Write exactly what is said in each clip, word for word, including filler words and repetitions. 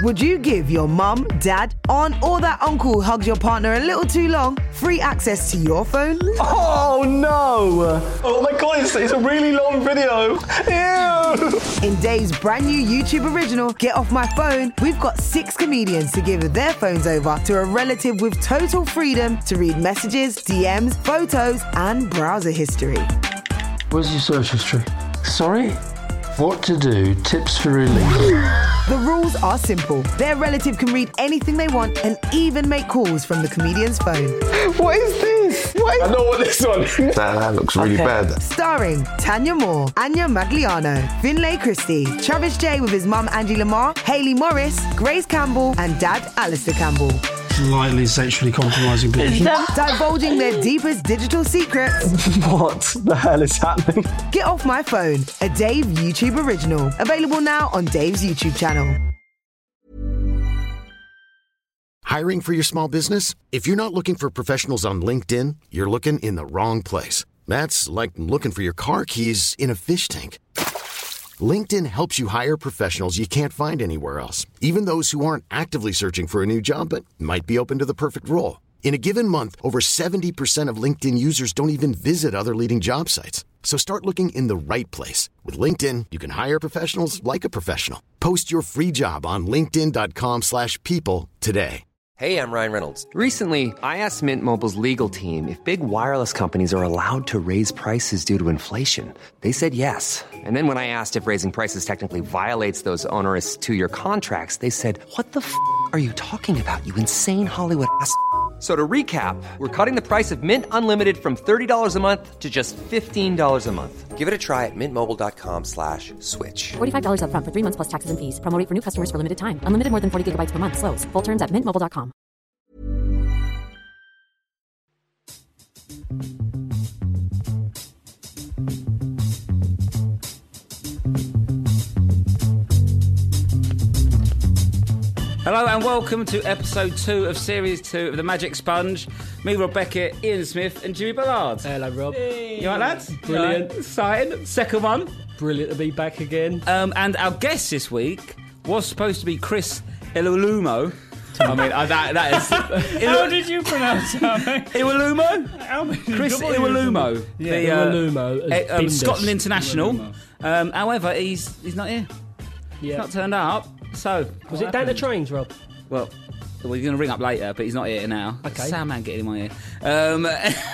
Would you give your mum, dad, aunt or that uncle who hugs your partner a little too long free access to your phone? Oh no! Oh my god, it's, it's a really long video. Ew! In Dave's brand new YouTube original, Get Off My Phone, we've got six comedians to give their phones over to a relative with total freedom to read messages, D Ms, photos and browser history. Where's your search history? Sorry? What to do, tips for relief. The rules are simple. Their relative can read anything they want and even make calls from the comedian's phone. What is this? What is... I know what this one is. That, that looks really Okay. bad. Starring Tanya Moore, Anya Magliano, Finlay Christie, Travis J with his mum Angie Lamar, Hayley Morris, Grace Campbell and dad Alistair Campbell. Slightly sexually compromising people. Divulging their deepest digital secrets. What the hell is happening? Get Off My Phone, a Dave YouTube original. Available now on Dave's YouTube channel. Hiring for your small business? If you're not looking for professionals on LinkedIn, you're looking in the wrong place. That's like looking for your car keys in a fish tank. LinkedIn helps you hire professionals you can't find anywhere else, even those who aren't actively searching for a new job but might be open to the perfect role. In a given month, over seventy percent of LinkedIn users don't even visit other leading job sites. So start looking in the right place. With LinkedIn, you can hire professionals like a professional. Post your free job on linkedin.com slash people today. Hey, I'm Ryan Reynolds. Recently, I asked Mint Mobile's legal team if big wireless companies are allowed to raise prices due to inflation. They said yes. And then when I asked if raising prices technically violates those onerous two-year contracts, they said, what the f*** are you talking about, you insane Hollywood ass f- So to recap, we're cutting the price of Mint Unlimited from thirty dollars a month to just fifteen dollars a month. Give it a try at mintmobile.com slash switch. forty-five dollars up front for three months plus taxes and fees. Promo rate for new customers for limited time. Unlimited more than forty gigabytes per month. Slows full terms at mint mobile dot com. Hello and welcome to episode two of series two of The Magic Sponge. Me, Rob Beckett, Ian Smith and Jimmy Ballard. Hello, Rob. You alright, lads? Brilliant. Right, exciting. Second one. Brilliant to be back again. Um, and our guest this week was supposed to be Chris Iwelumo. I mean, uh, that, that is... How did you pronounce that, mate? Iwelumo? Chris Iwelumo. Yeah, the, uh, Iwelumo. eh, um, Scotland International. Um, however, he's he's not here. Yeah. He's not turned up. So, Was it down to trains, Rob? Well, we're going to ring up later, but he's not here now. Okay. Sam man getting in my ear. Um,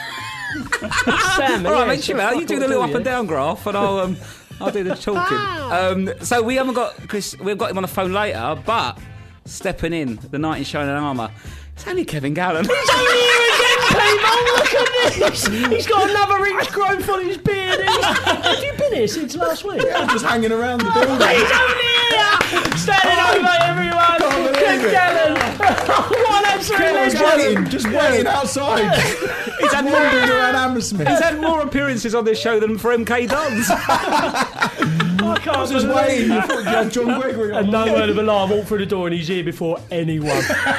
Sam, all right, yeah, mate, chill out. You do the little up and down graph, and I'll um, I'll do the talking. um, so we haven't got Chris. We've got him on the phone later, but stepping in, the knight in shining armour. It's only Kevin Gallen. He's only here again, people. Look at this. He's got another inch growth on his beard. He's... Have you been here since last week? Yeah, I'm just hanging around the building. He's only here. Standing over everyone. Kevin Gallen. What an absolute Just legend. waiting, just waiting outside. He's had wandering around Hammersmith. He's had more appearances on this show than for M K Dons. I can't I was just believe waiting. You that. thought you had John Gregory on. And no word of a lie, I walked through the door and he's here before anyone.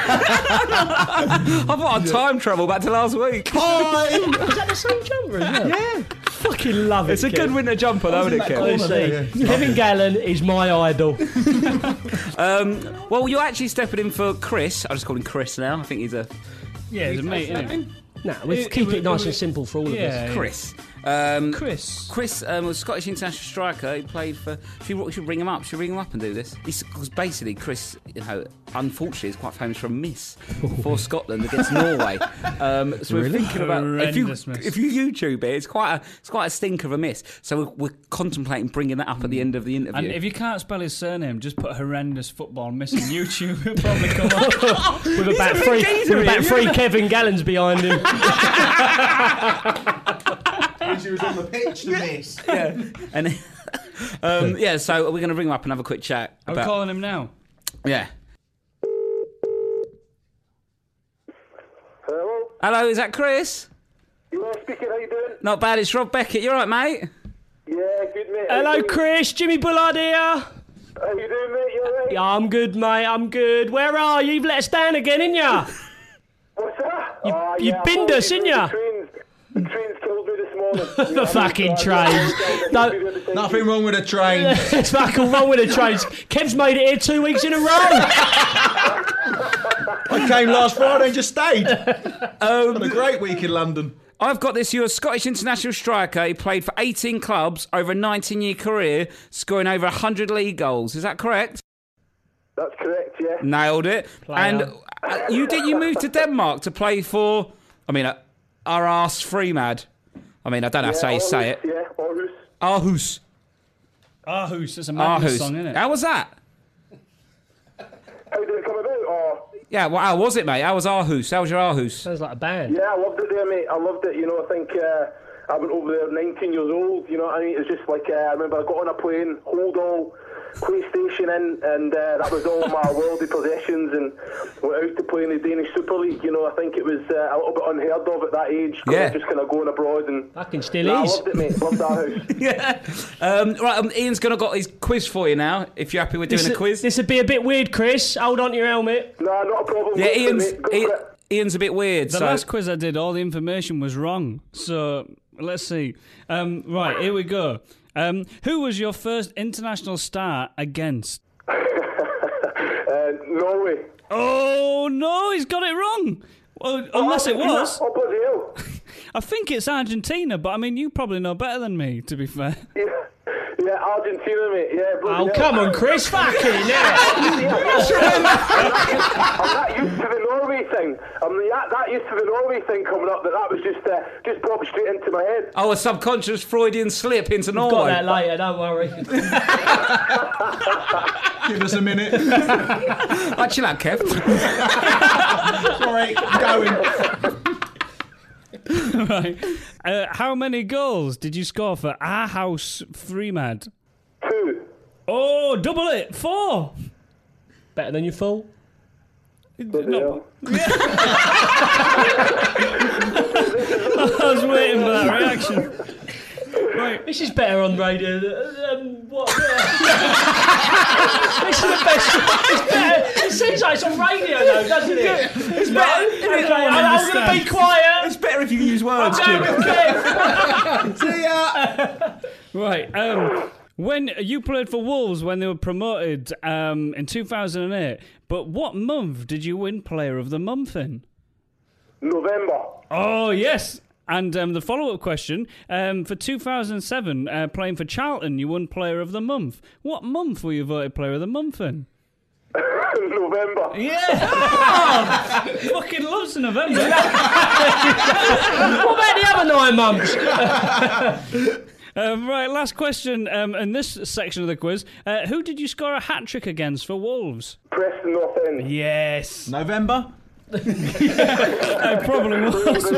I thought I'd time travel back to last week. Hi! Is that the same jumper as well? Yeah. Fucking love it. It's a Kev. good winter jumper, though, isn't it, Kev? Honestly, there, yeah. Kevin Gallen is my idol. Um, well, you're actually stepping in for Chris. I'll just call him Chris now. I think he's a... Yeah, it's a mate, isn't it? Nah, we It- keep it- it nice it- and simple for all of yeah. us. Chris. Um, Chris. Chris um, was a Scottish international striker. He played for... Should we should ring him up? Should we ring him up and do this? Because basically, Chris, you know, unfortunately, is quite famous for a miss for Scotland against Norway. Um, so we're Really? thinking about... If you, Horrendous miss. if you YouTube it, it's quite a it's quite a stinker of a miss. So we're, we're contemplating bringing that up at the end of the interview. And if you can't spell his surname, just put horrendous football miss on YouTube. It'll probably come up. With about a three, big geezer, with about he is, three isn't Kevin Gallens behind him. She was on the pitch to miss. yeah. And um, yeah, so we're going to ring him up and have a quick chat. I'm about, calling him now. Yeah. Hello? Hello, is that Chris? You are speaking, how you doing? Not bad, it's Rob Beckett. You all right, mate? Yeah, good mate. How Hello, you doing? Chris. Jimmy Bullard here. How you doing, mate? You alright? Yeah, I'm good, mate. I'm good. Where are you? You've let us down again, ain't ya? What's that? You- oh, you yeah, binned us, apologies, didn't ya? The trains, the trains killed me this morning. morning. You know, Fucking so trains. I- No. Nothing wrong with a train. It's fucking wrong with the trains. Kev's made it here two weeks in a row. I came last Friday and just stayed. Um, Had a great week in London. I've got this. You're a Scottish international striker. He played for eighteen clubs over a nineteen-year career, scoring over one hundred league goals. Is that correct? That's correct, yeah. Nailed it. Player. And uh, you did. You moved to Denmark to play for. I mean, uh, Aarhus Fremad. I mean, I don't know yeah, how you say it. Yeah, Aarhus. Aarhus. Aarhus. That's a madness Aarhus. song, isn't it? How was that? How did it come about? Oh, Yeah. Well, how was it, mate? How was Aarhus? How was your Aarhus? Sounds like a band. yeah, I loved it there, mate. I loved it. You know, I think uh, I went over there nineteen years old. You know what I mean? It was just like, uh, I remember I got on a plane, hold all, PlayStation in, and uh, that was all my worldly possessions, and went out to play in the Danish Super League. You know, I think it was uh, a little bit unheard of at that age. Yeah. Just kind of going abroad and. Fucking still Nah, I is. loved it, mate. Loved that house. Yeah. Um, right. Um, Ian's gonna got his quiz for you now. If you're happy with doing This, a quiz. this would be a bit weird, Chris. Hold on to your helmet. Nah, not a problem. Yeah, Go for it, Ian's. mate. Go Ian, for it. Ian's a bit weird. The so. last quiz I did, all the information was wrong. So let's see. Um, right, here we go. Um, who was your first international star against? uh, Norway. Oh no, he's got it wrong. Well, unless it was. Oh, bloody hell. I think it's Argentina, but I mean, you probably know better than me, to be fair. Yeah, yeah, Argentina, mate. Yeah, bloody Oh, hell. come on, Chris. Fucking hell. Yeah, I'm not used to the Norway thing. I'm that, that used to the Norway thing coming up. That that was just uh, just popped straight into my head. Oh, a subconscious Freudian slip into Got Norway. that later, don't worry. Give us a minute. Oh, chill out, Kev. Sorry, I'm going. Right. Uh, how many goals did you score for Aarhus Fremad? Two. Oh, double it. Four. Better than your full. No. I was waiting for that reaction. Right. This is better on radio. Um, what? This is the best. It's better. It seems like it's on radio, though, doesn't it? It's better. Okay, I'm, I'm going to be quiet. It's better if you use words, I'm Jim. going with Kev. See ya. Right. Um, when you played for Wolves when they were promoted um, in two thousand eight, but what month did you win Player of the Month in? November. Oh, yes. And um, the follow-up question, um, for two thousand seven, uh, playing for Charlton, you won Player of the Month. What month were you voted Player of the Month in? November. Yeah! Oh, fucking loves November. What about the other nine months? um, right, last question um, in this section of the quiz. Uh, who did you score a hat-trick against for Wolves? Preston North End. Yes. November. I probably was.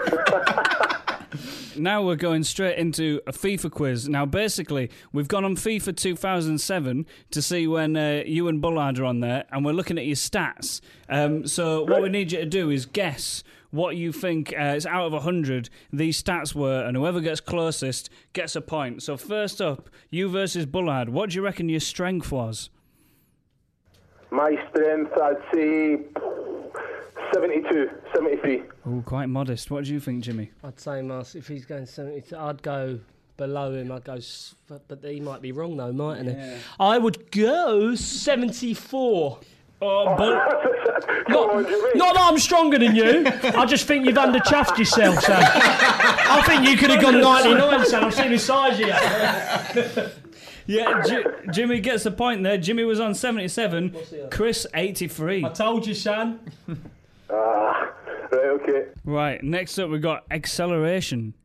Now we're going straight into a FIFA quiz. Now, basically, we've gone on FIFA two thousand seven to see when uh, you and Bullard are on there, and we're looking at your stats. Um, so what we need you to do is guess what you think uh, is out of one hundred these stats were, and whoever gets closest gets a point. So first up, you versus Bullard. What do you reckon your strength was? My strength, I'd say seventy-two, seventy-three. Oh, quite modest. What do you think, Jimmy? I'd say, Mas, if he's going seventy, I'd go below him. I'd go, s- but he might be wrong though, mightn't he? Yeah. I would go seventy-four. Oh, Bull- Not, not that I'm stronger than you. I just think you've underchuffed yourself, son. I think you could have gone ninety-nine, son. I've seen the size of you. Yeah, J- Jimmy gets the point there. Jimmy was on seventy-seven. Chris, eighty-three. I told you, son. Ah, right, okay. Right, next up we've got acceleration.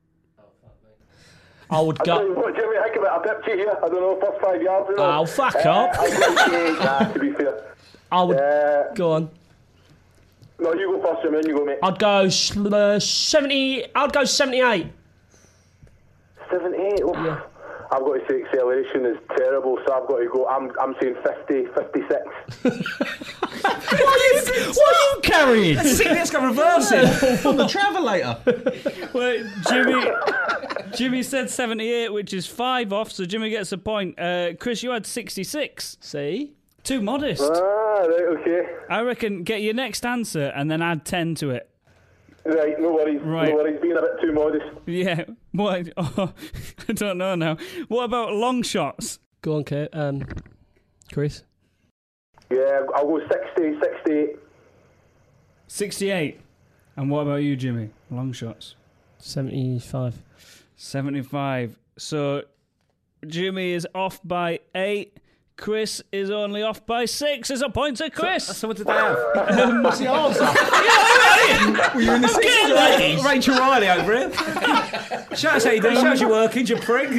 I would I tell go. you what, Jimmy, I think about a pip to here. I don't know, first five yards. You know. Oh, fuck uh, up. I'd say, nah, to be fair. I would Uh, go on. No, you go first, Jimmy, and you go, mate. I'd go sl- uh, seventy. I'd go seventy-eight. seventy-eight. Oof. Yeah. I've got to say acceleration is terrible, so I've got to go. I'm I'm saying fifty, fifty-six. What are you, what are you carrying? See, let's go reversing on the travelator. Well, Jimmy, Jimmy said seventy-eight, which is five off, so Jimmy gets a point. Uh, Chris, you had sixty-six. See? Too modest. Ah, right, okay. I reckon get your next answer and then add ten to it. Right, no worries. Right. No worries. Being a bit too modest. Yeah. What? Oh, I don't know now. What about long shots? Go on, Kurt. Um, Chris. Yeah, I'll go sixty, sixty-eight. sixty-eight. And what about you, Jimmy? Long shots. seventy-five. seventy-five. So Jimmy is off by eight. Chris is only off by six. It's a point to Chris. So, so what did they have? Um, What's the answer? Were you in the sixties? Rachel Riley over here. Show us how you do. Show us your workings, you prick.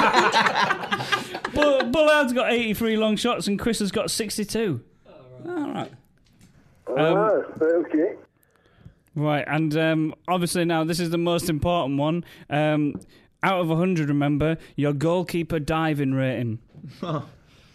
Bull- Bullard's got eighty-three long shots and Chris has got sixty-two. All right. Um, Um, okay. Right, and um, obviously now this is the most important one. Um, out of one hundred, remember, your goalkeeper diving rating. Go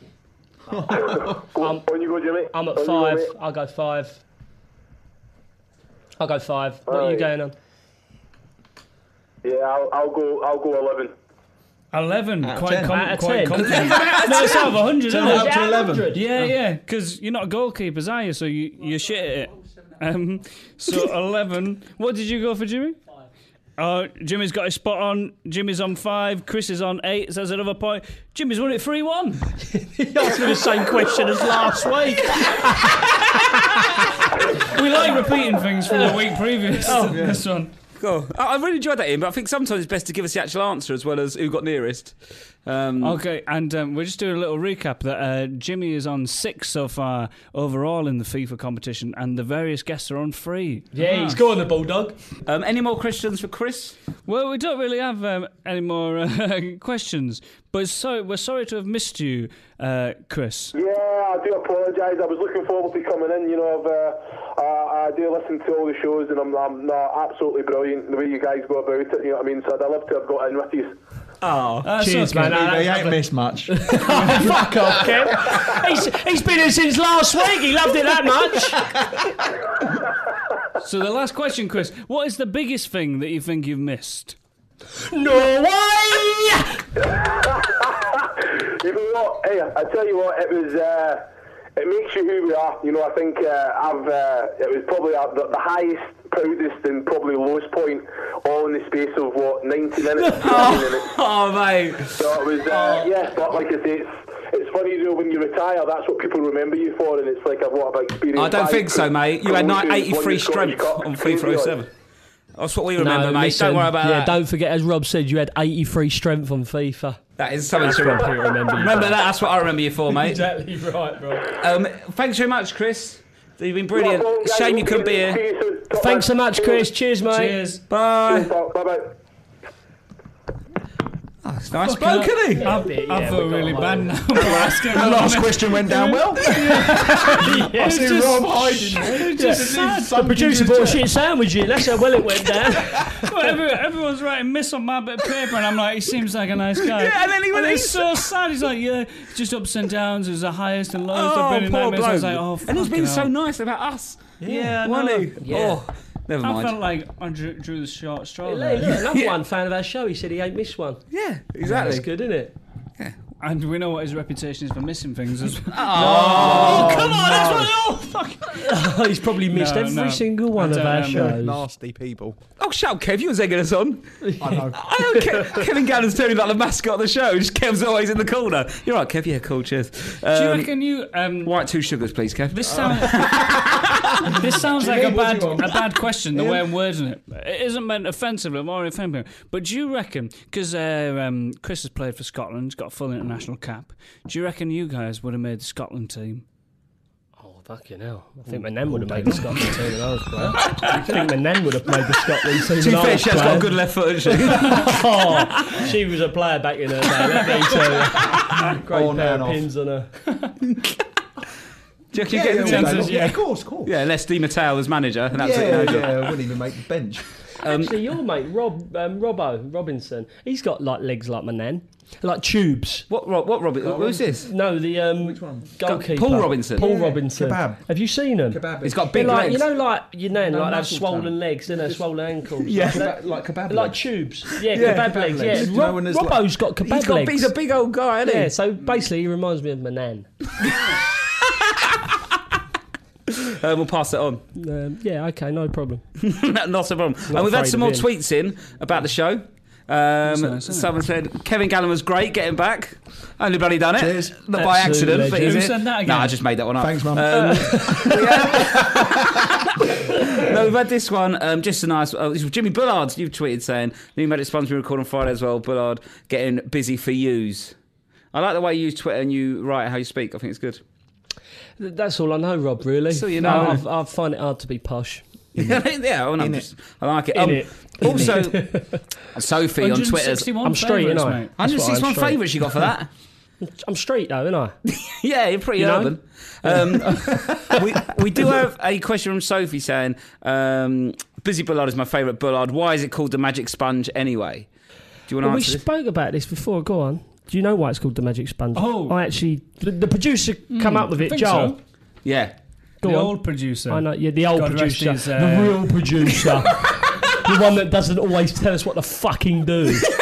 on, on you go, Jimmy. I'm at On you go, five. mate. I'll go five. I'll go five. What are you Aye. going on? Yeah, I'll, I'll go. I'll go eleven. eleven. Out of Quite, ten. com- Out of quite ten. confident. No, it's out of one hundred, Turn isn't it it? up to eleven. Yeah, yeah, because you're not goalkeepers, are you? So you, you're shit at it. Um, so eleven. What did you go for, Jimmy? Five. Oh, Jimmy's got his spot on. Jimmy's on five. Chris is on eight. So that's another point. Jimmy's won it three one. He asked me the same question as last week. We like repeating things from the week previous. Oh, to this one. Cool. I, I really enjoyed that, Ian, but I think sometimes it's best to give us the actual answer as well as who got nearest. Um, Okay, and um, we're just doing a little recap that uh, Jimmy is on six so far overall in the FIFA competition, and the various guests are on three. Yeah, he's going the Bulldog. Um, any more questions for Chris? Well, we don't really have um, any more uh, questions, but so, we're sorry to have missed you, uh, Chris. Yeah, I do apologise. I was looking forward to coming in. You know, I've, uh, I, I do listen to all the shows, and I'm, I'm not absolutely brilliant the way you guys go about it. You know what I mean? So I'd love to have got in with you. Oh, That's cheers, okay. man. He ain't missed much. Fuck off, Kev. He's, he's been here since last week. He loved it that much. So the last question, Chris, what is the biggest thing that you think you've missed? Norway! You know what? Hey, I tell you what, it was. Uh, it makes you who we are. You know, I think uh, I've. Uh, it was probably uh, the, the highest, proudest, and probably lowest point, all in the space of what ninety minutes. oh, minutes. oh, mate. So it was. Uh, yeah, but like I say, it's. It's funny, you know, when you retire, that's what people remember you for, and it's like a what about experience. I don't five think so, mate. You had promotions, eighty-three won the Scottish strength Cup, on crazy, FIFA oh seven. like. That's what we remember, no, mate. listen, Don't worry about yeah, that. don't forget, as Rob said, you had eighty-three strength on FIFA. That is something That's to what people remember you remember for. that. That's what I remember you for, mate. Exactly right, bro. Um, thanks very much, Chris. You've been brilliant. Well, guys, Shame you couldn't be see here. you soon. Top Thanks so man. much, Chris. Cheers, mate. Cheers. Bye. Bye bye. Oh, it's nice bloke, isn't he? I, Yeah, I we feel got really home. bad now for asking. The last question went down well. I see just- Rob hiding. It's just sad. The producer bought a shit sandwich in. That's how well it went down. Well, every, everyone's writing miss on my bit of paper, and I'm like, he seems like a nice guy. Yeah, and then he went, and he's it's so sad. He's like, yeah, just ups and downs. It was the highest and lowest Oh, I've been in poor nine minutes. I was bloke. like, oh, and he's been fucking so hell. nice about us. Yeah, I Wasn't know. he? Yeah. Oh, never I mind. felt like I drew, drew the short straw. Look, there. look, another one fan of our show. He said he ain't missed one. Yeah, exactly. That's good, isn't it? And we know what his reputation is for missing things as well. Oh, Come on, that's what oh, fuck. He's probably missed No, every no. single one I of don't our know. shows. Nasty people. Oh, shut up, Kev. You was egging us on. I know. I know Kev, Kevin Gannon's turning like the mascot of the show. Just Kev's always in the corner. You're right, Kev. Yeah, cool. Cheers. Um, Do you reckon you... Um, White two sugars, please, Kev. this sounds... this sounds like a bad, a bad question, the way I'm wording it. It isn't meant offensively, more offensive. But do you reckon, because uh, um, Chris has played for Scotland, he's got a full international cap, do you reckon you guys would have made the Scotland team? Oh, fucking hell. I think my nan would have made the Scotland team when I was playing. I think my nan would have made the Scotland team To be when I fair, was she has got a playing. good left foot, hasn't she? Oh, she was a player back in her day, let me tell you. Great On pair and of off. pins on her. Do you reckon you Yeah, get yeah, the yeah, chances? yeah, of course, of course. Yeah, Les Di Matteo as manager. And Yeah, absolutely no yeah, job. wouldn't even make the bench. Um, Actually, your mate, Rob, um, Robbo, Robinson, he's got like legs like my nan. Like tubes. What, Rob, what Robin? Who's this? No, the um, Which one? goalkeeper. Paul Robinson. Paul Yeah, Robinson. kebab. Have you seen him? Kebab. He's got They're big like, legs. you know, like your nan, No, like have muscle swollen tone. legs, don't they? Swollen ankles. Yeah. Like, that- Like kebab. like legs. tubes. Yeah, Yeah, kebab, kebab legs. legs. Yeah, Do you know Rob, when there's Robbo's got kebab he's got, legs. he's a big old guy, isn't he? Yeah, so basically, he reminds me of my nan. Uh, we'll pass it on. Um, yeah, okay, no problem. Not a problem. Not And we've had afraid some of more him. tweets in about the show. Um, nice, someone said Kevin Gallen was great getting back. Only bloody done it. Cheers. Not by Absolute accident. But legend. is Who it? said that again? No, I just made that one up. Thanks, Mum. Um, no, we've had this one. Um, just a nice. Uh, this was Jimmy Bullard. You've tweeted saying new Magic Sponge we record on Friday as well. Bullard getting busy for yous. I like the way you use Twitter and you write how you speak. I think it's good. That's all I know, Rob, really. So you know. I, I find it hard to be posh. yeah, well, no, just, I like it. In Um, it. Also, Sophie on Twitter's. one hundred sixty-one I'm straight, favourites, innit? mate. one hundred sixty-one I'm straight. favourites you got for that. I'm straight, though, aren't I? Yeah, you're pretty You know? urban. Um, we, we do have a question from Sophie saying, um, Busy Bullard is my favourite Bullard. Why is it called the Magic Sponge anyway? Do you want to Well, we answer this? spoke about this before. Go on. Do you know why it's called the Magic Sponge? Oh. I actually... The, the producer come up with I it, think Joel. so. Yeah. Go the on. old producer. I know, yeah, the old God rest producer. his, uh, The real producer. The one that doesn't always tell us what to fucking do.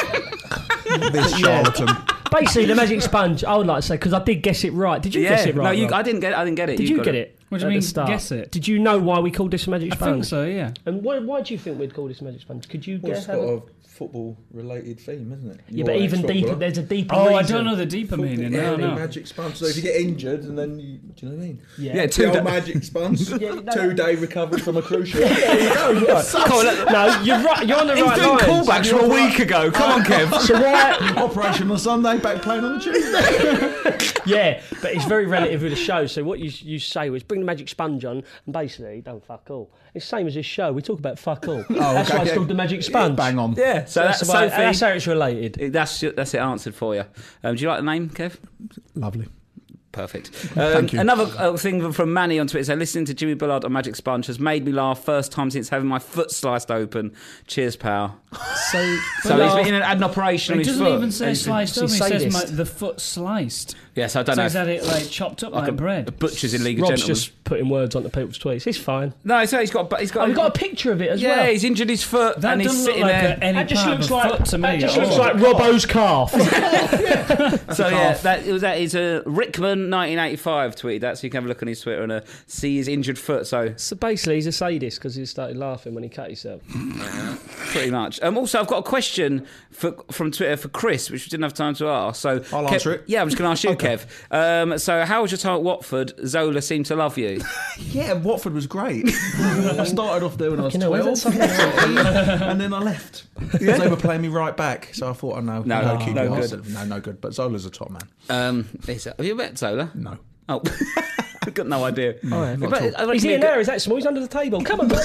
This charlatan. Basically, the Magic Sponge, I would like to say, because I did guess it right. Did you yeah. guess it right? No, you, Rob? I didn't get it. I didn't get it. Did you got get it? What do you at mean, the start? guess it? Did you know why we called this a Magic I Sponge? think so, yeah. And why, why do you think we'd call this Magic Sponge? Could you Well, guess? it's got a football-related theme, isn't it? Yeah, You're but an even deeper, ex-footballer. there's a deeper Oh, I reason. don't know the deeper meaning. No, Yeah, no. Magic sponge. So if you get injured and then you, do you know what I mean? Yeah, Yeah, The two old da- magic sponge. Yeah, no, Two day recovery from a cruise ship. There you go. Right. Come on, look, No, you're right. You're on the he's right doing lines. callbacks from a week ago. Come on, Kev. So why? Operation on Sunday, back playing on the Tuesday. Yeah, but it's very relative with the show. So what you you say was bring the Magic Sponge on, and basically don't fuck all. It's the same as this show. We talk about fuck all. Oh, That's okay, why it's yeah. called the Magic Sponge. Yeah, bang on. Yeah, so that's, that's why, Sophie. that's how it's related. That's that's it answered for you. Um, do you like the name, Kev? Lovely. Perfect. Um, you. Another uh, thing from Manny on Twitter said, listening to Jimmy Bullard on Magic Sponge has made me laugh first time since having my foot sliced open. Cheers, pal. So, So he's been in an, had an operation on It his doesn't foot. even say And- sliced he's open, it says sadist. my, the foot sliced. Yes, I don't So know. he's if- had it like chopped up like, a, bread. a butcher's in League of Rob's Gentlemen. just putting words onto people's tweets. It's fine. No, so he's got. He's got. Oh, we've got a picture of it as yeah, well. he's injured his foot That and he's doesn't look sitting like there. a, any That just part looks of a like foot to me. that just at looks all. like Robbo's calf. So yeah, that it was that is a Rickman nineteen eighty-five tweeted that, so you can have a look on his Twitter and uh, see his injured foot. So So basically, he's a sadist because he started laughing when he cut himself. pretty much. Um, also, I've got a question for, from Twitter for Chris, which we didn't have time to ask. So I'll Kev, answer it. Yeah, I'm just going to ask you, Okay. Kev. Um, so how was your time at Watford? Zola seemed to love you. Yeah, Watford was great. I started off there when I was Fucking hell, where's twelve, that and then I left because they were playing me right back. So I thought, oh no, No, no, no keep good. it Arsenal. No, no good. But Zola's a top man. Um, is that- have you met Zola? No. Oh, I've got no idea. Oh, yeah. Not But at all. I reckon He's he'd in go- there. Is that small? He's under the table. Come on.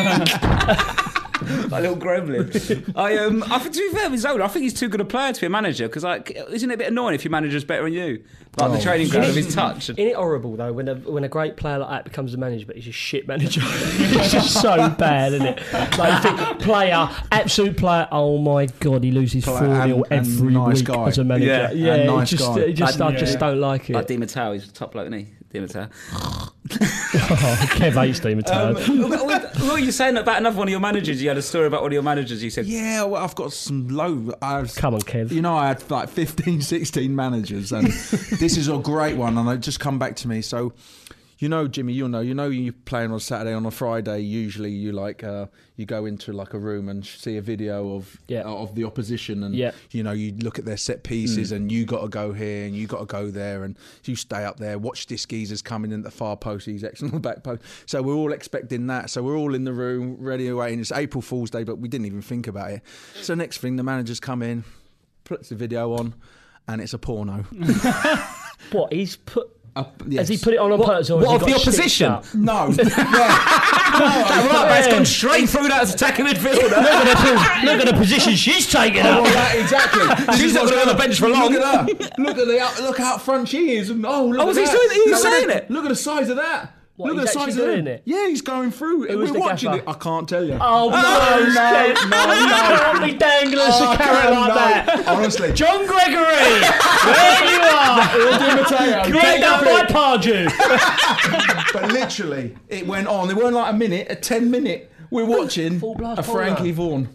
Like a little gremlin. I um, I think to be fair with Zola, I think he's too good a player to be a manager because like, isn't it a bit annoying if your manager's better than you? Like the Oh. training ground of his touch. Isn't it horrible though when a when a great player like that becomes a manager, but he's a shit manager? It's just so bad, isn't it? Like you think player, absolute player. Oh my god, he loses four Player and- nil and every nice week guy. as a manager. Yeah, yeah, and it nice just, guy. it just, I And, just yeah. don't like it. Like Di Matteo, he's a top bloke, isn't he? Di Matteo. Oh, Kev hates Di Matteo. Um, what what were you saying about another one of your managers? You had a story about one of your managers. You said, Yeah, well, I've got some low. I've, Come on, Kev. You know, I had like fifteen, sixteen managers, and this is a great one, and it just come back to me. So, you know, Jimmy, you'll know, you know, you're playing on a Saturday, on a Friday, usually you like, uh, you go into like a room and see a video of Yeah. uh, of the opposition, and Yeah. you know, you look at their set pieces, and you got to go here, and you got to go there, and you stay up there, watch this geezer's coming in at the far post, he's actually on the back post. So we're all expecting that. So we're all in the room, ready, waiting. It's April Fool's Day, but we didn't even think about it. So next thing, the managers come in, puts the video on, and it's a porno. What he's put? Uh, Has he yes. put it on on purpose? Or has what he of got the stitched opposition? up? No. Yeah. that right, but it's gone straight through that attacking midfielder. Look at the, look at the position she's taking Oh, up. well, that, exactly. This She's is not what's gonna be on the bench for long. Look at her. Look at the out, look how out front she is. And, oh, look Oh, at was he that. doing it? He was Look at saying the- it? Look at the size of that. What, look he's at the actually size of doing it. it? Yeah, he's going through. Who was We're the watching gaffer? it. I can't tell you. Oh, no, no, Kev. no, You no. can't be dangling us Oh, a I carrot can't, like no. that. Honestly. John Gregory, there you are. Great down by Pardew. But literally, it went on. It weren't like a minute, a ten minute. We're watching Full blast a Frankie Vaughan.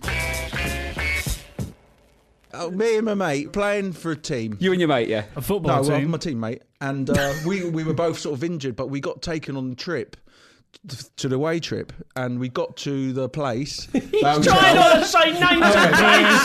Oh, me and my mate playing for a team. You and your mate, yeah. A football No, well, team. my teammate, and uh, we we were both sort of injured, but we got taken on the trip to the away trip, and we got to the place. Try not to say names of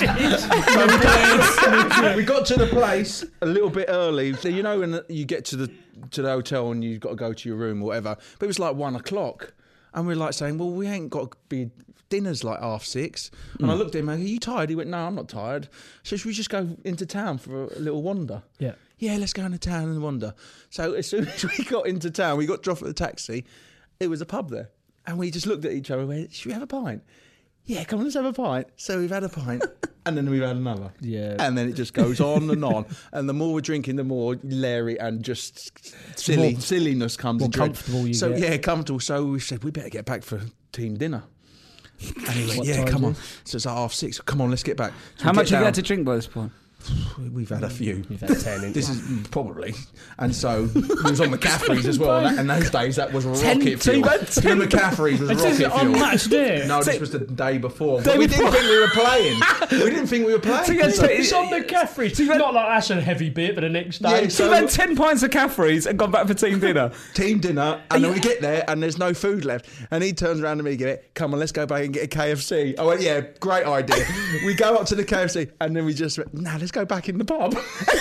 places. We got to the place a little bit early. So you know when you get to the to the hotel and you've got to go to your room or whatever. But it was like one o'clock, and we we're like saying, "Well, we ain't got to be." Dinner's like half six. And mm. I looked at him, are you tired? He went, no, I'm not tired. So should we just go into town for a little wander? Yeah. Yeah, let's go into town and wander. So as soon as we got into town, we got dropped at the taxi. It was a pub there. And we just looked at each other and went, should we have a pint? Yeah, come on, let's have a pint. So we've had a pint and then we've had another. Yeah. And then it just goes on and on. And the more we're drinking, the more Larry and just silly more, silliness comes more into comfortable it. you So get. yeah, comfortable. So we said, we better get back for team dinner. And he went, What yeah, time come is on. it? So it's like half six. Come on, let's get back. So How we much get have you down. had to drink by this point? We've had a few. You've had ten. This is mm, probably. And so we was on McCaffrey's as well. And, that, and those days that was Ten- rocket so fuel. you had The ten- McCaffrey's was This rocket is fuel. on match day. No, So- this was the day before. Day But we before. didn't think we were playing. We didn't think we were playing. So you had So- to- It's on the Caffrey's. Not like that's a heavy bit, but the next day. Yeah, So so- you've had ten pints of Caffrey's and gone back for team dinner. team dinner, and then we get there and there's no food left, and he turns around to me and goes, come on, let's go back and get a K F C. I went, yeah, great idea. We go up to the K F C and then we just went, nah, let's go back in the pub.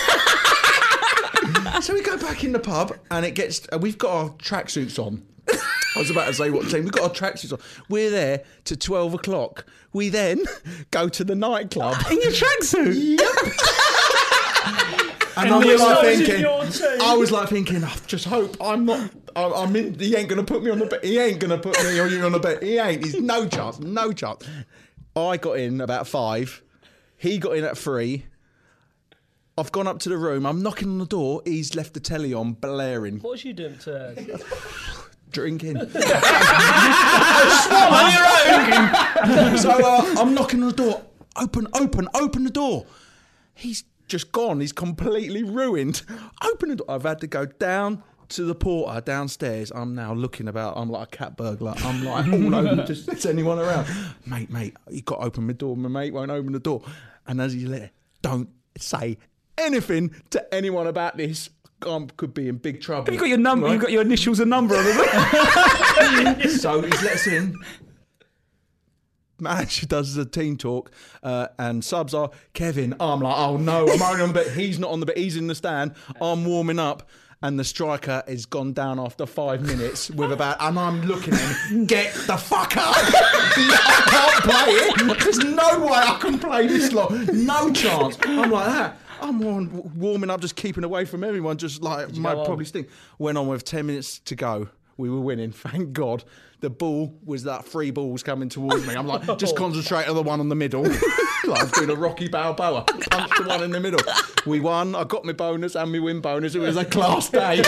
So we go back in the pub and it gets, and we've got our tracksuits on. I was about to say what team. We've got our tracksuits on. We're there to twelve o'clock. We then go to the nightclub. In your tracksuit? Yep. And, And I the was like result is thinking, your team. I was like thinking, I just hope I'm not. I- I'm in. He ain't gonna put me on the bed. He ain't gonna put me or you on the bed. He ain't. He's no chance. No chance. I got in about five. He got in at three. I've gone up to the room. I'm knocking on the door. He's left the telly on, blaring, What's you doing to her? drinking. On your own. So uh, I'm knocking on the door. Open, open, open the door. He's just gone. He's completely ruined. Open the door. I've had to go down to the porter downstairs. I'm now looking about. I'm like a cat burglar. I'm like all over. Just is anyone around? Mate, mate, you got to open my door. My mate won't open the door. And as he's there, don't say anything to anyone about this. I could be in big trouble. You've got your number. Right? You've got your initials and number on it. So he lets in. Manager does the team talk, uh, and subs are Kevin. I'm like, oh no, I'm only on the bit. He's not on the bit. He's in the stand. I'm warming up, and the striker has gone down after five minutes with about. And I'm looking at him. Get the fuck up! I can't play it. There's no way I can play this long. No chance. I'm like that. I'm warm, warming up, just keeping away from everyone, just like might probably stink. Went on with ten minutes to go. We were winning, thank God. The ball was that three balls coming towards me. I'm like, just concentrate on the one in the middle. Like I was doing a Rocky Balboa. Punch the one in the middle. We won. I got my bonus and my win bonus. It was a class day.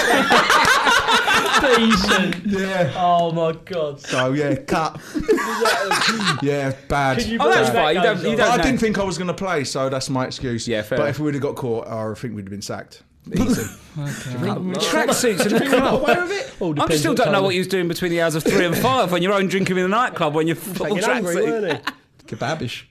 Decent. Yeah. Oh my God. So yeah, cut. Yeah, bad. Can you Oh, that's believe fine. You that don't. goes You on? don't But I know. didn't think I was going to play, so that's my excuse. Yeah, fair. But if we would have got caught, I think we'd have been sacked. Easy. Tracksuits in the club. Aware of it? All I depends still what don't time know of- what you was doing between the hours of three and five when you're own drinking in the nightclub when you're full Fucking hungry, tracksuit. weren't he? Kebabish.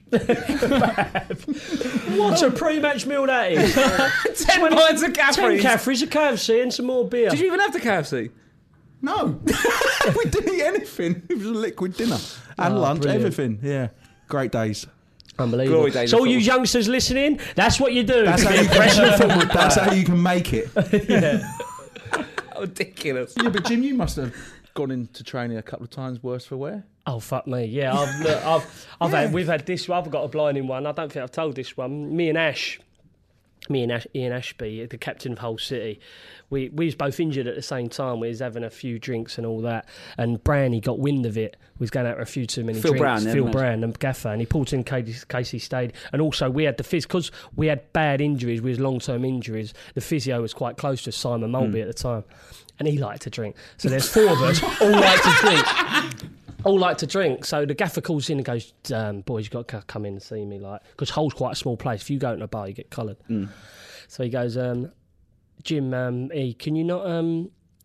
What a pre-match meal that is. Ten pints of Ten Caffrey's. Caffrey's, a K F C and some more beer. Did you even have the K F C? No. We didn't eat anything. It was a liquid dinner. And Oh, lunch, brilliant. everything. Yeah. Great days. Unbelievable. Glory days So of all you football. youngsters listening, that's what you do. That's to how be you a professional football can, that's player. how you can make it. Yeah. Ridiculous. Yeah, but Jim, you must have gone into training a couple of times worse for wear. Oh fuck me! Yeah, I've, look, I've, I've had, we've had this. I've got a blinding one. I don't think I've told this one. Me and Ash, me and Ash, Ian Ashby, the captain of Hull City, we we was both injured at the same time. We was having a few drinks and all that. And Branny got wind of it. We was going out for a few too many Phil drinks. Brown, yeah, Phil mate. Brown, and Gaffer, and he pulled in Casey, Casey stayed. And also we had the phys because we had bad injuries. We was long term injuries. The physio was quite close to Simon Mulby Mm. at the time, and he liked to drink. So there's four of us all like to drink. All like to drink, so the gaffer calls in and goes, um, "Boys, you got to come in and see me." Like, because Hull's quite a small place. If you go to a bar, you get collared. Mm. So he goes, um, "Jim, um, hey, can you not um,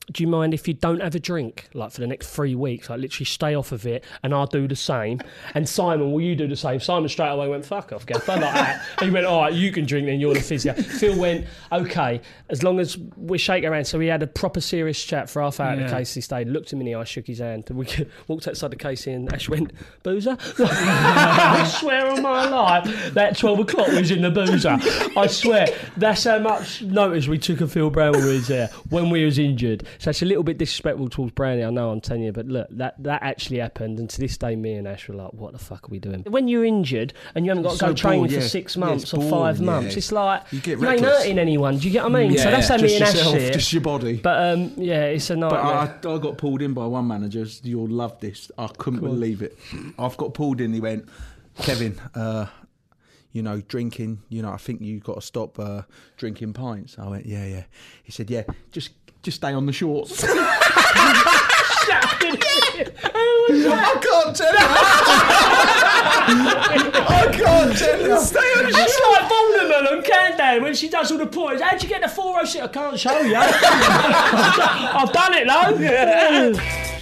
do you mind if you don't have a drink, like, for the next three weeks? Like, literally stay off of it, and I'll do the same. And Simon, will you do the same? Simon straight away went, fuck off, Gaffer, like that. He went, all right, you can drink then, you're the physio. Phil went, okay, as long as we shake around. So we had a proper serious chat for half hour Yeah. at the Casey stayed, looked him in the eye, shook his hand, and we walked outside the Casey, and Ash went, boozer? I swear on my life, that twelve o'clock was in the boozer. I swear, that's how much notice we took of Phil Brown when we was there, when we was injured. So it's a little bit disrespectful towards Brownie, I know, I'm telling you, but look, that, that actually happened, and to this day, me and Ash were like, what the fuck are we doing? When you're injured and you haven't got to So go train bored, for yeah. six Yeah, months it's or boring, five yeah. months, it's like, You get you ain't reckless. hurting anyone, do you get what I mean? so Yeah, that's how just me and Ash yourself, see it. just your body. But um, yeah, it's a But nightmare. I, I got pulled in by one manager. You'll love this. I couldn't believe it. I've got pulled in. He went, Kevin, uh, you know, drinking. You know, I think you've got to stop uh, drinking pints. I went, yeah, yeah. He said, yeah, just just stay on the shorts. I can't tell you. I can't tell you. Stay on the It's like Voldemort on Countdown when she does all the points. How'd you get the four oh six? I can't show you. I've done it though. Yeah.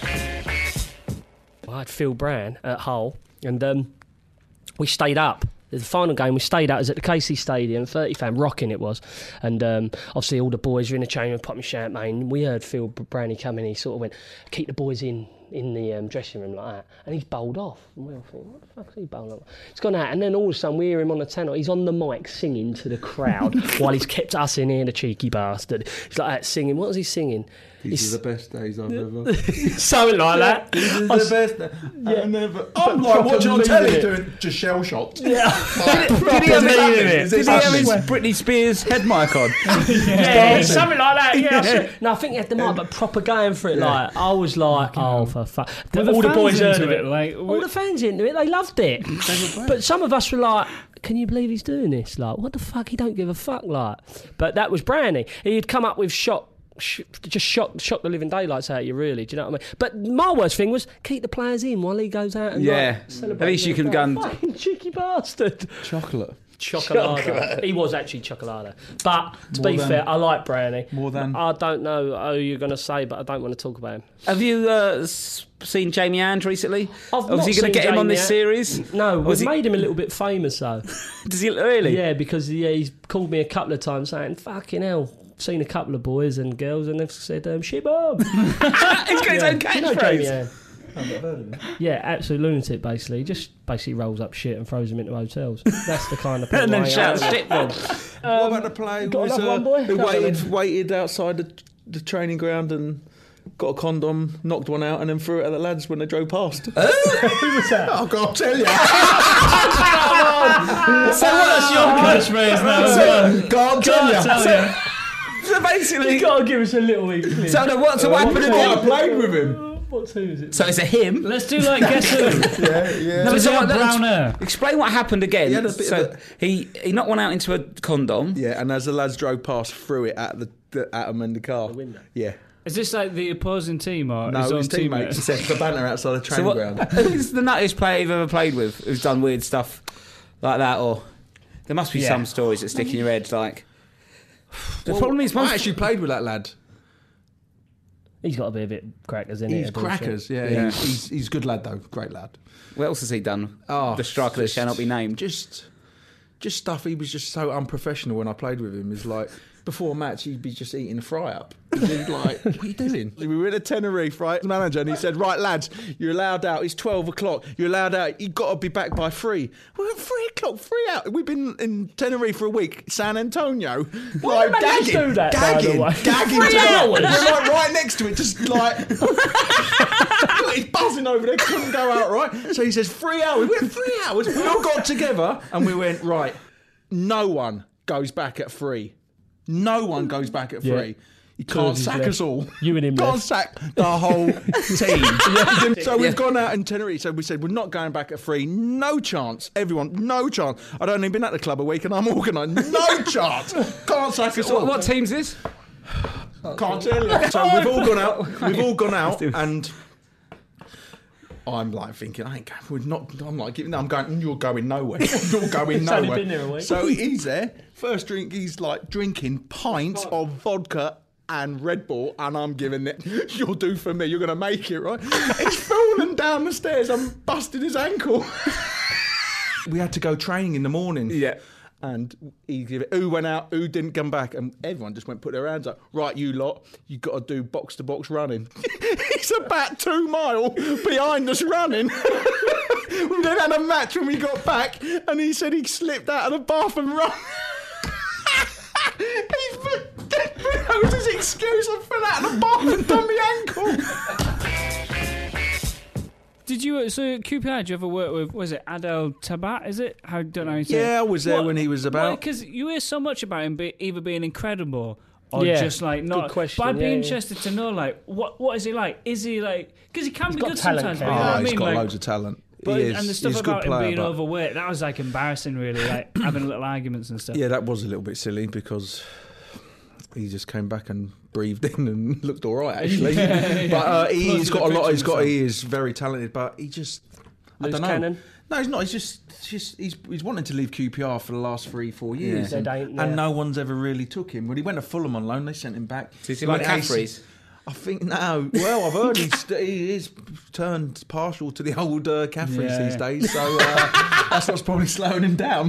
I had Phil Brown at Hull, and um, we stayed up. The final game we stayed at was at the Casey Stadium, thirty fan, rocking it was. And um, obviously all the boys were in the chamber, popping champagne. We heard Phil Brownie come in, he sort of went, keep the boys in in the um, dressing room like that. And he's bowled off. And we all think, what the fuck is he bowled off? He's gone out, and then all of a sudden we hear him on the tenor. He's on the mic singing to the crowd while he's kept us in here, the cheeky bastard. He's like that singing. What was he singing? These are the best days I've ever. Something like that. These are I the s- best. Yeah. I never. But I'm like proper watching on meaning telly it. doing just shell shots. Yeah. Did he have his, did he have his Britney Spears head mic on? Yeah, something like that. Yeah, I said- no, I think he had the mic, but proper going for it. Like I was like, oh, for fuck. Were the All the fans boys heard into of it, it. like, All the fans into it. They loved it. But some of us were like, can you believe he's doing this? Like, what the fuck? He don't give a fuck. Like, but that was Brownie. He'd come up with shot. Sh- just shock, shock the living daylights out of you, really. Do you know what I mean? But my worst thing was keep the players in while he goes out and Yeah. like, celebrate. At least you can go and- Fucking cheeky bastard. Chocolate. Chocolate. He was actually chocolate. But to More be than- fair, I like Brownie. More than- I don't know who you're going to say, but I don't want to talk about him. Have you uh, s- seen JamieAnd recently? I've Was not he going seen to get him on Jamie this An- series? No, Was we've he- made him a little bit famous, though. Does he really? Yeah, because yeah, he's called me a couple of times saying, fucking hell, seen a couple of boys and girls, and they've said, um, shit, Bob. He's got his own Do you know Jamie catchphrase. An? I've never heard of it. Yeah, absolute lunatic, basically. He just basically rolls up shit and throws them into hotels. That's the kind of people And then I hang shouts out with. shit, Bob. what about the player got who, was, another uh, one, boy? who Go on, waited, then. waited outside the, the training ground and got a condom, knocked one out, and then threw it at the lads when they drove past? Who was that? I can't tell you. So what's your catchphrase now? Can't tell you. Tell you. So basically, You got to give us a little week. clip. so no, what, so what happened I again? played with him. What two is it? So it's a him. Let's do like guess who. Yeah, yeah. No, Does so he have what- brown hair? Explain what happened again. He had a bit so of a- he he knocked one out into a condom. Yeah, and as the lads drove past, threw it at the, the at him in the car. The window. Yeah. Is this like the opposing team or No, his his own teammates teammate? set the banner outside the So training what, ground. who's the nuttiest player you've ever played with who's done weird stuff like that? Or there must be Yeah. some stories that stick in your head. Like the Well, problem is, I most actually played with that lad. He's got to be a bit crackers, isn't He's he? crackers, yeah. Yeah. He's, he's he's a good lad though, great lad. what else has he done? Oh, the striker that just- shall not be named. Just, just stuff. He was just so unprofessional when I played with him. Is like before a match, he'd be just eating a fry up. He'd be like, "What are you doing?" We were in a Tenerife, right? Manager, and he said, "Right, lads, you're allowed out. It's twelve o'clock. You're allowed out. You got to be back by three." We're at three o'clock, three out. We've been in Tenerife for a week. San Antonio, Why like do managers gagging, do that, by the gagging, way? gagging. Three to the- hours? We're like right next to it, just like. Look, he's buzzing over there, couldn't go out right. So he says, three hours. We had three hours. We all got together and we went, right, no one goes back at three. No one goes back at Yeah. three. You can't Cause sack he's us all. You and him Can't left. sack the whole team. So we've gone out in Tenerife. So we said, we're not going back at three. No chance. Everyone, no chance. I'd only been at the club a week and I'm organised. No chance. Can't sack us So all. what, what team's this? Can't tell you. So we've all gone out. We've all gone out, and I'm like thinking, I ain't going. We're not. I'm like, giving. I'm going. You're going nowhere. You're going It's only nowhere. been there a week. So he's there. First drink. He's like drinking pints of vodka and Red Bull, and I'm giving it, you'll do for me, you're going to make it, right? He's fallen down the stairs, I'm busted his ankle. We had to go training in the morning. Yeah. And he gave it, who went out, who didn't come back, and everyone just went put their hands up. Right, you lot, you got to do box to box running. He's about two mile behind us running. We then had a match when we got back, and he said he slipped out of the bath and run. That was his excuse. I fell out of the bath and done my ankle. Did you, so Q P R, did you ever work with, was it Adel Tabat, is it? How, don't know how you say Yeah, it. I was there What- when he was about. Because you hear so much about him be, either being incredible or Yeah, just like not. good question, But I'd be yeah, yeah. interested to know, like, what what is he like? Is he like, because he can He's be got good talent, sometimes, but Kev. you know Oh, what I he's mean? got Like, loads of talent. but, he is. and the stuff He's a good about him player, being but- overweight, that was like embarrassing, really, like having little arguments and stuff. Yeah, that was a little bit silly because he just came back and breathed in and looked all right, actually. Yeah, yeah. But uh, he, Close he's to the got a lot. picture He's got. and He is very talented, but he just. I Loose don't know. cannon? No, he's not. He's just. just he's he's wanted to leave Q P R for the last three, four years, Yeah. and, They don't, and yeah. no one's ever really took him. When he went to Fulham on loan, they sent him back. Is he He like went to Caffrey's? I think no. Well, I've heard he's, he is turned partial to the old uh, Caffreys Yeah, these yeah. days, so uh, that's what's probably slowing him down.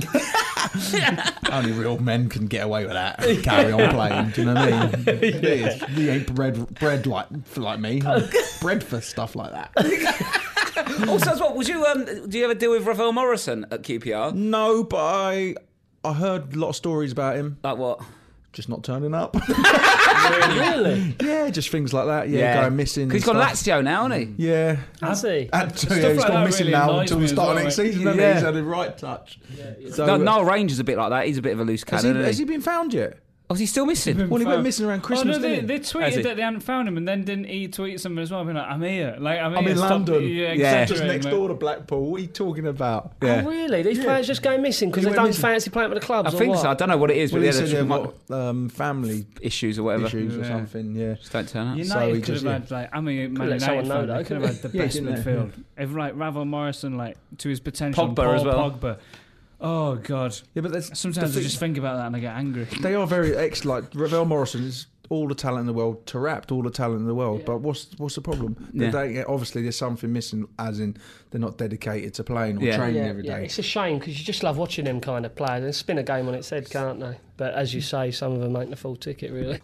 Only real men can get away with that and carry on playing. Do you know what I mean? He, is, he ain't bred, bred like for like me. I'm bred for stuff like that. Also, as well, would you um, do you ever deal with Ravel Morrison at Q P R? No, but I I heard a lot of stories about him. Like what? Just not turning up. Really? Yeah, just things like that. Yeah, going missing. Because he's and gone stuff. Lazio now, hasn't he? Yeah. Has he? And, Stuff yeah, he's like gone that missing really now annoys until me the as start of well, next mate. season. hasn't he? Yeah. He's had a right touch. So, No, uh, Noel Ranger's a bit like that. He's a bit of a loose has, cannon. he, isn't has he? he been found yet? Oh, is he still missing? Well, he went found. missing around Christmas, Oh, no, they, didn't he? they Has tweeted he? that they hadn't found him, and then didn't he tweet something as well, being like, "I'm here, like I'm, I'm here, in stop- London. Yeah, Yeah. Just exaggerating, next mate." door to Blackpool. What are you talking about? Oh, really? These players just go missing because He they went don't missing. fancy playing for the clubs I or think what? so. I don't know what it is, Well, but he yeah, said they're they've tr- got um, family issues or whatever. issues or Yeah. something. Yeah. Just don't turn up. United So he could just- have had like I'm a Man let someone United know, fan. though, They could have had the Yeah, best didn't they? midfield. If like Ravel Morrison, like to his potential, Pogba Paul as well. Pogba. Oh God. Yeah, but that's Sometimes the I thing- just think about that and I get angry. They are very ex. Like Ravel Morrison is all the talent in the world. Taarabt, all the talent in the world. But what's what's the problem? They Yeah. don't get- obviously, there's something missing. As in, they're not dedicated to playing or Yeah. training yeah, every yeah, day. it's a shame because you just love watching them kind of players. They spin a game on its head, can't they? But as you say, some of them ain't the full ticket, really.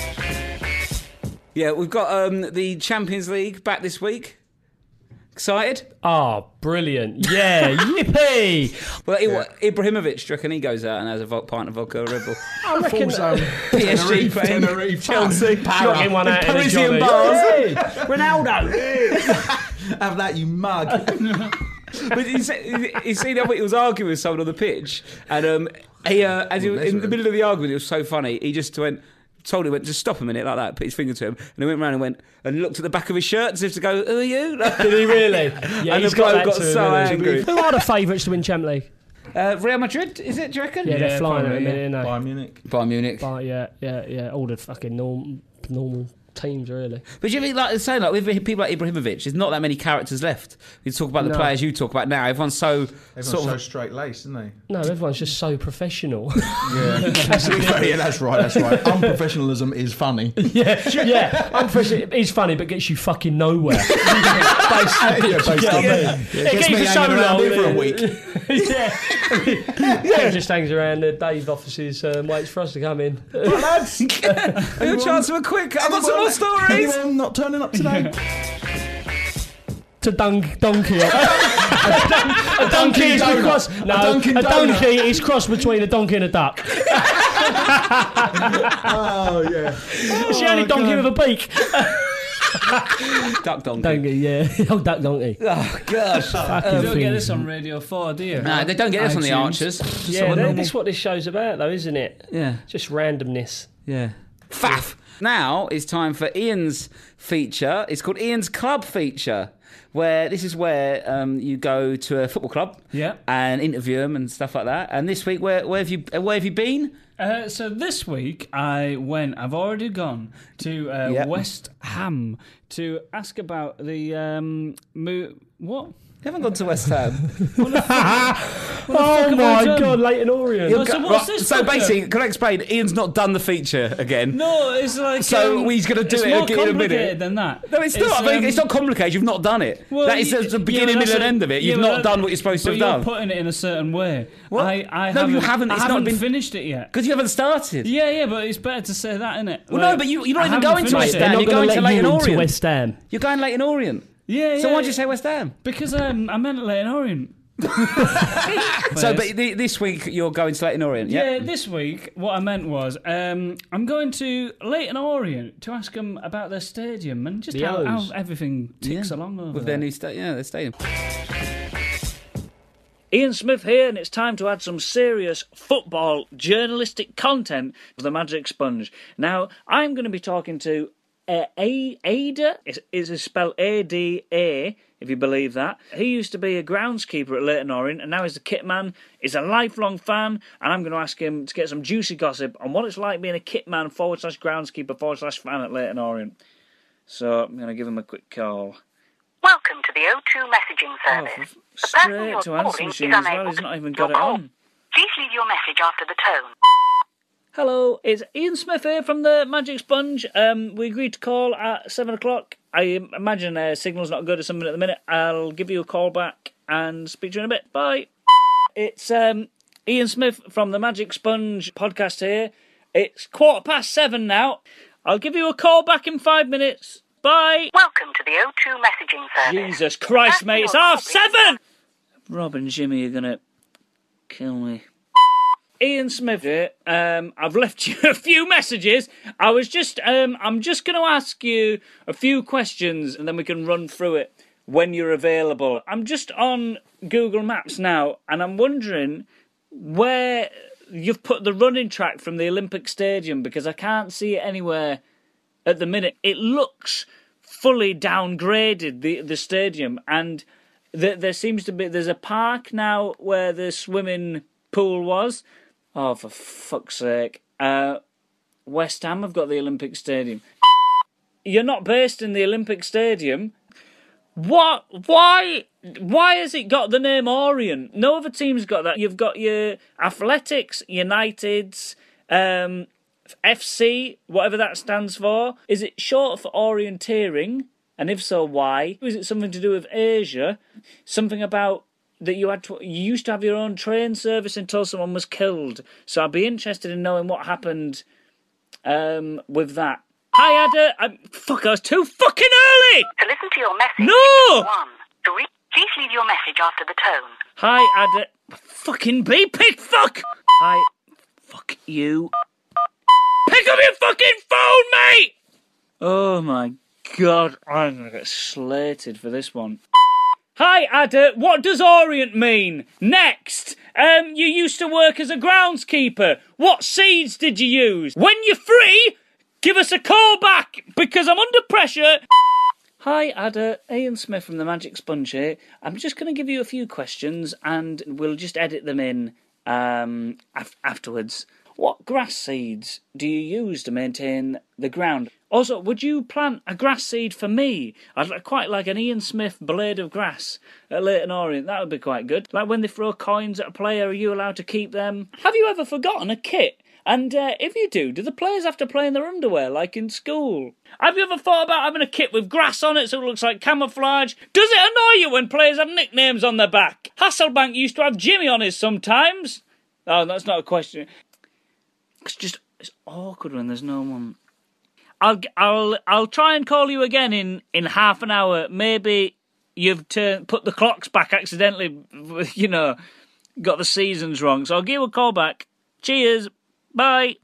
Yeah, we've got um, the Champions League back this week. Excited? Oh, brilliant. Yeah, yippee! Well, I- Ibrahimovic, do you reckon he goes out and has a vo- pint of vodka or Red Bull? I reckon Also, P S G Tenerife, playing Tenerife, Chelsea. knocking one out in a Parisian jolly. bars. Hey, Ronaldo! have that, you mug. But you see, you see that he was arguing with someone on the pitch, and um, he, uh, as he was in the middle of the argument, it was so funny. He just went, told him, went, just stop a minute like that, put his finger to him, and he went round and went and looked at the back of his shirt as if to go, "Who are you?" Did he really? Yeah, And he's the bloke that got to him, so hasn't he? angry. Who are the favourites to win Champions League? Uh, Real Madrid, is it? Do you reckon? Yeah, they're Yeah, flying at the probably, minute, yeah. aren't Bayern Munich. Bayern Munich. they? But yeah, yeah, yeah. All the fucking normal, normal teams, really. But do you think, like saying, like with people like Ibrahimovic, there's not that many characters left. You talk about the No. players you talk about now. Everyone's so Everyone's sort so of. straight laced, isn't No, everyone's just so professional. they? Yeah. yeah, that's right. That's right. Unprofessionalism is funny. yeah, yeah. Unprofessional. It's funny, but gets you fucking nowhere. Basically, Yeah, basically. yeah, Yeah. It Gets gets me you so hanging around long here for a yeah. week. yeah, yeah. Just hangs around the Dave offices, um, waits for us to come in. Lads, A chance of a quick. I've got some more stories. Anyone not turning up today? To dunk, donkey. a, a donkey is donut. cross. A No, Dunkin' a donut. donkey is cross between a donkey and a duck. Oh yeah. It's the only donkey with a beak. Duck donkey. Donkey, yeah. Oh, duck donkey. Oh gosh. Fucking You don't thing. get this on Radio four, do you? No, they don't get this on the iTunes. Archers. Just Yeah, sort of that- normal- that's what this show's about, though, isn't it? Yeah. Just randomness. Yeah. Faff. Now it's time for Ian's feature. It's called Ian's Club Feature, where this is where um, you go to a football club Yeah. and interview them and stuff like that. And this week, where, where have you where have you been? Uh, so this week I went. I've already gone to uh, Yep. West Ham to ask about the um, mo- what You haven't gone to West Ham. Oh my God, Leighton Orient. Oh, so what's this So fucker? basically, can I explain? Ian's not done the feature again. No, it's like. So um, he's going to do it's it more again in a complicated minute. than that. No, it's, not. I mean, um, it's not complicated. You've not done it. Well, that is y- the yeah, beginning, but middle, and that's end a- of it. yeah, You've but not that- done what you're supposed to but have you're done. putting it in a certain way. What? I, I No, haven't, you haven't. I It's not haven't been- finished it yet. Because you haven't started. Yeah, yeah, but it's better to say that, isn't it? Well, no, but you, you're not I even haven't going to finished West it. They're Ham. not You're going going to to let you Leighton into Orient. West Ham. You're going Leighton Orient. Yeah, So yeah. why'd you say West Ham? Because um, I meant Leighton Orient. So, but th- this week you're going to Leighton Orient, yeah? Yeah, this week, what I meant was um, I'm going to Leighton Orient to ask them about their stadium and just The how, O's. how everything ticks Yeah. along over With there. their new sta- yeah, their stadium. Ian Smith here, and it's time to add some serious football journalistic content to the Magic Sponge. Now, I'm going to be talking to uh, A- Ada. Is is it spelled A D A, if you believe that. He used to be a groundskeeper at Leighton Orient, and now he's the kit man. He's a lifelong fan, and I'm going to ask him to get some juicy gossip on what it's like being a kit man forward slash groundskeeper forward slash fan at Leighton Orient. So I'm going to give him a quick call. Welcome to the O two messaging service. Oh, f- The person straight you're to answer calling machine is as well. unable He's not to even take got your it call. on. Please leave your message after the tone. Hello, it's Ian Smith here from the Magic Sponge. Um, we agreed to call at seven o'clock. I imagine uh, signal's not good or something at the minute. I'll give you a call back and speak to you in a bit. Bye. It's um, Ian Smith from the Magic Sponge podcast here. It's quarter past seven now. I'll give you a call back in five minutes. Bye. Welcome to the O two messaging service. Jesus Christ, The mate, it's person you're half calling- seven! Rob and Jimmy are going to kill me. Ian Smith here. Um, I've left you a few messages. I was just, um, I'm just going to ask you a few questions and then we can run through it when you're available. I'm just on Google Maps now and I'm wondering where you've put the running track from the Olympic Stadium because I can't see it anywhere at the minute. It looks fully downgraded, the the stadium, and th- there seems to be there's a park now where the swimming pool was. Oh, for fuck's sake! Uh, West Ham have got the Olympic Stadium. You're not based in the Olympic Stadium. What? Why? Why has it got the name Orient? No other team's got that. You've got your Athletics, United's, um, F C, whatever that stands for. Is it short for orienteering? And if so, why? Is it something to do with Asia? Something about that you had to, you used to have your own train service until someone was killed. So I'd be interested in knowing what happened um, with that. Hi, Ada. I'm, fuck, I was too fucking early! To listen to your message, No! one. To re- Please leave your message after the tone. Hi, Ada. Fucking B, pig, fuck! Hi. Fuck you. Pick up your fucking phone, mate! Oh my god, I'm gonna get slated for this one. Hi, Ada. What does Orient mean? Next. Um, you used to work as a groundskeeper. What seeds did you use? When you're free, give us a call back because I'm under pressure. Hi, Ada. Ian Smith from the Magic Sponge here. I'm just going to give you a few questions and we'll just edit them in um, af- afterwards. What grass seeds do you use to maintain the ground? Also, would you plant a grass seed for me? I'd li- quite like an Ian Smith blade of grass at Leighton Orient. That would be quite good. Like when they throw coins at a player, are you allowed to keep them? Have you ever forgotten a kit? And uh, if you do, do the players have to play in their underwear like in school? Have you ever thought about having a kit with grass on it so it looks like camouflage? Does it annoy you when players have nicknames on their back? Hasselbank used to have Jimmy on his sometimes. Oh, that's not a question. It's just it's awkward when there's no one. I'll I'll I'll try and call you again in, in half an hour. Maybe you've turned put the clocks back accidentally. You know, got the seasons wrong. So I'll give you a call back. Cheers. Bye.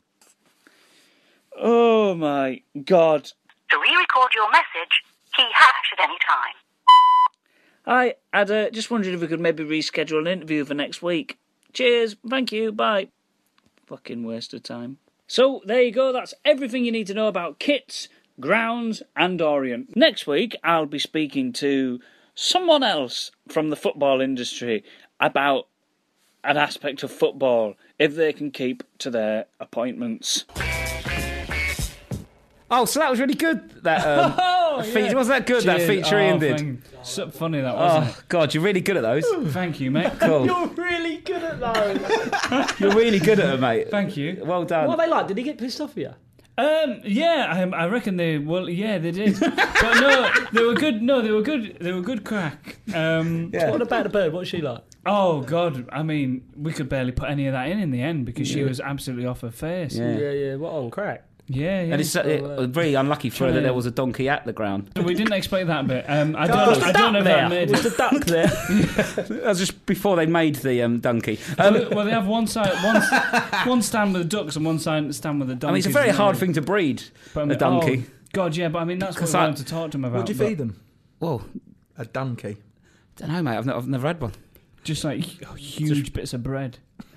Oh my god. To re-record your message, key hash at any time. Hi, Ada. Just wondered if we could maybe reschedule an interview for next week. Cheers. Thank you. Bye. Fucking waste of time. So, there you go. That's everything you need to know about kits, grounds, and Orient. Next week, I'll be speaking to someone else from the football industry about an aspect of football, if they can keep to their appointments. Oh, so that was really good. That um, Oh, Oh, Fe- yeah. Wasn't that good, that Cheers. feature oh, Ian did? Thank, so funny that, wasn't Oh, God, you're really good at those. it? Thank you, mate. Cool. You're really good at those. You're really good at it, mate. Thank you. Well done. What are they like? Did he get pissed off with you? Um, yeah, I, I reckon they. Well, yeah, they did. But no, they were good. No, they were good. They were good crack. Um, Yeah. What about the bird? What's she like? Oh God, I mean, we could barely put any of that in in the end because she was absolutely off her face. Yeah. Yeah, yeah. What on crack? Yeah, yeah. And it's uh, it, very unlucky for her that there was a donkey at the ground. We didn't expect that bit. Um, I Was don't. the I don't know duck if there? that made Was it. the duck there? That was just before they made the um, donkey. Um, well, well, they have one side, one, one stand with the ducks and one side stand with the I donkeys. mean, it's a very isn't hard it? thing to breed, But I mean, a donkey. Oh, God, yeah, but I mean that's what 'Cause we I- wanted to talk to them about. What do you but feed them? Whoa, A donkey. don't know, mate. I've, not, I've never had one. Just like huge bits of bread.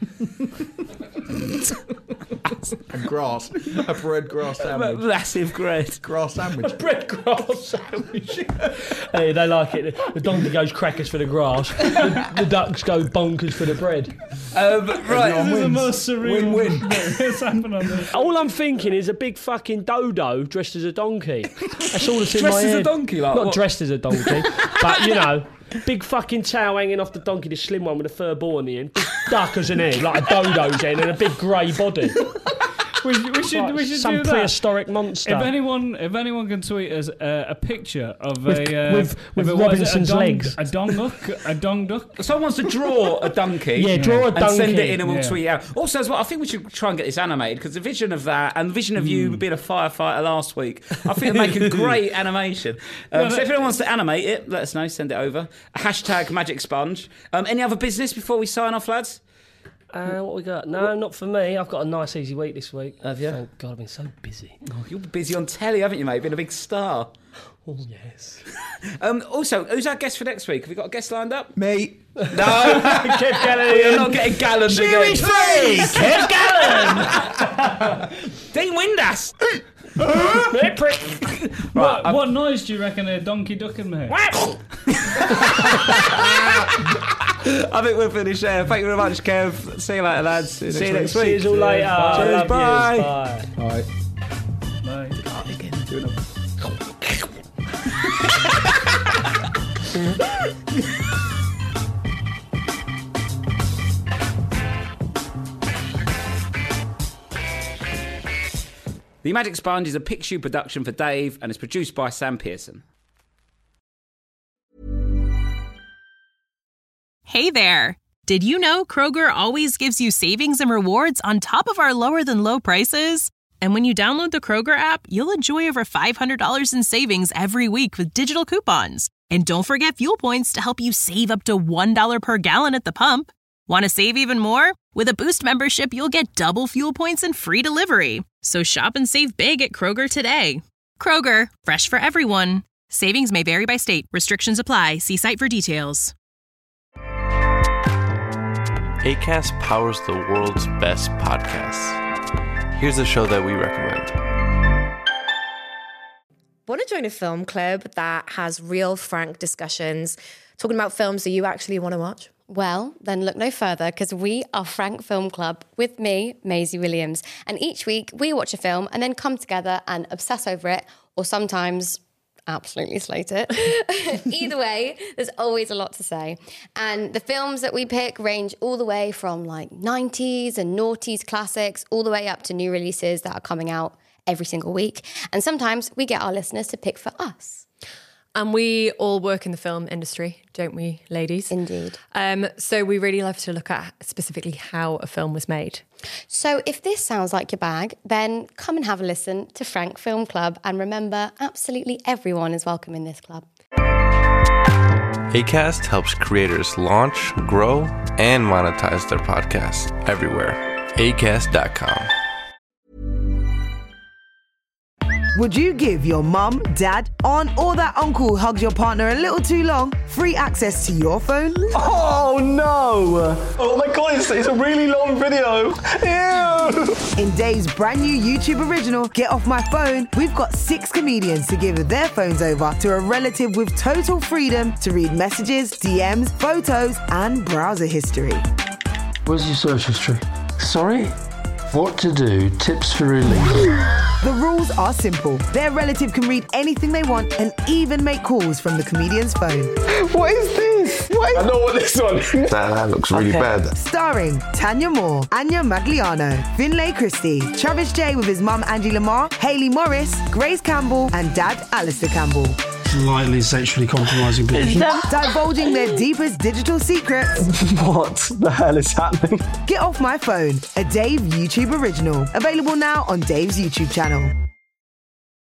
And grass. A bread grass sandwich. Massive bread. Grass sandwich. Bread grass sandwich. Hey, they like it. The donkey goes crackers for the grass. The, the ducks go bonkers for the bread. Um, right. This is the most surreal Win-win. thing that's happened on this. All I'm thinking is a big fucking dodo dressed as a donkey. That's all that's in Dressed my as a head. donkey, like Not what? dressed as a donkey, but you know, big fucking tail hanging off the donkey, the slim one with a fur ball on the end, big duck as an head, like a dodo's head, and a big grey body. We, we should Like we should some do that. prehistoric monster. If anyone if anyone can tweet us uh, a picture of a uh, with- with of a, what is it, Robinson's a dong, legs. a dong duck, a dong duck. Someone wants to draw a donkey. Yeah, draw a and donkey. send it in and we'll Yeah. tweet it out. Also, as well, I think we should try and get this animated because the vision of that and the vision of you being a firefighter last week, I think it'd make a great animation. Um, so if anyone wants to animate it, let us know. Send it over. Hashtag Magic Sponge. Um, any other business before we sign off, lads? Uh, what we got? No, not for me. I've got a nice easy week this week. Have you? Thank God, I've been so busy. Oh, you're busy on telly, haven't you, mate? Been a big star. Oh yes. Um, also, who's our guest for next week? Have we got a guest lined up? Me. No, Kev Gallen. You're not getting Gallen again. free, Kev Gallen. Dean Windass. What, what noise do you reckon a donkey duck can make? I think we'll finish there. Thank you very much, Kev. See you later, lads. See you next week. See you all later. Cheers, Love bye. yous. Bye. Bye. Bye. The Magic Sponge is a Pickshoe production for Dave and is produced by Sam Pearson. Hey there! Did you know Kroger always gives you savings and rewards on top of our lower-than-low prices? And when you download the Kroger app, you'll enjoy over five hundred dollars in savings every week with digital coupons. And don't forget fuel points to help you save up to one dollar per gallon at the pump. Want to save even more? With a Boost membership, you'll get double fuel points and free delivery. So shop and save big at Kroger today. Kroger, fresh for everyone. Savings may vary by state. Restrictions apply. See site for details. Acast powers the world's best podcasts. Here's a show that we recommend. Want to join a film club that has real, frank discussions, talking about films that you actually want to watch? Well, then look no further because we are Frank Film Club with me, Maisie Williams. And each week we watch a film and then come together and obsess over it, or sometimes absolutely slate it. Either way, there's always a lot to say. And the films that we pick range all the way from like nineties and noughties classics all the way up to new releases that are coming out every single week. And sometimes we get our listeners to pick for us. And we all work in the film industry, don't we, ladies? Indeed. Um, so we really love to look at specifically how a film was made. So if this sounds like your bag, then come and have a listen to Frank Film Club. And remember, absolutely everyone is welcome in this club. Acast helps creators launch, grow, and monetize their podcasts everywhere. acast dot com. Would you give your mum, dad, aunt, or that uncle who hugs your partner a little too long free access to your phone? Oh no! Oh my god, it's, it's a really long video. Ew! In Dave's brand new YouTube original, Get Off My Phone, we've got six comedians to give their phones over to a relative with total freedom to read messages, D Ms, photos, and browser history. Where's your search history? Sorry? What to do, tips for relief. The rules rules are simple. Their relative can read anything they want and even make calls from the comedian's phone. What is this? What is... I know what this one is. That, that looks really Okay. bad. Starring Tanya Moore, Anya Magliano, Finlay Christie, Travis J with his mum Angie Lamar, Hayley Morris, Grace Campbell, and dad Alistair Campbell. Slightly sexually compromising people. Divulging their deepest digital secrets. What the hell is happening? Get Off My Phone, a Dave YouTube original. Available now on Dave's YouTube channel.